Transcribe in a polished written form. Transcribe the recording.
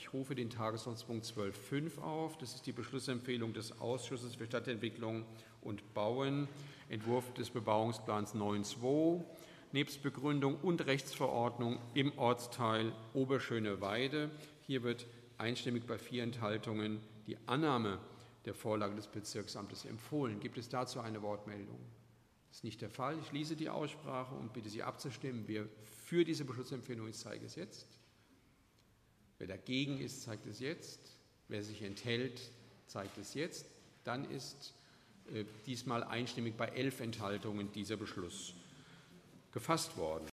Ich rufe den Tagesordnungspunkt 12.5 auf. Das ist die Beschlussempfehlung des Ausschusses für Stadtentwicklung und Bauen, Entwurf des Bebauungsplans 9.2, nebst Begründung und Rechtsverordnung im Ortsteil Oberschöneweide. Hier wird einstimmig bei 4 Enthaltungen die Annahme der Vorlage des Bezirksamtes empfohlen. Gibt es dazu eine Wortmeldung? Das ist nicht der Fall. Ich schließe die Aussprache und bitte Sie abzustimmen. Wer für diese Beschlussempfehlung ist, zeigt es jetzt. Wer dagegen ist, zeigt es jetzt. Wer sich enthält, zeigt es jetzt. Dann ist diesmal einstimmig bei 11 Enthaltungen dieser Beschluss gefasst worden.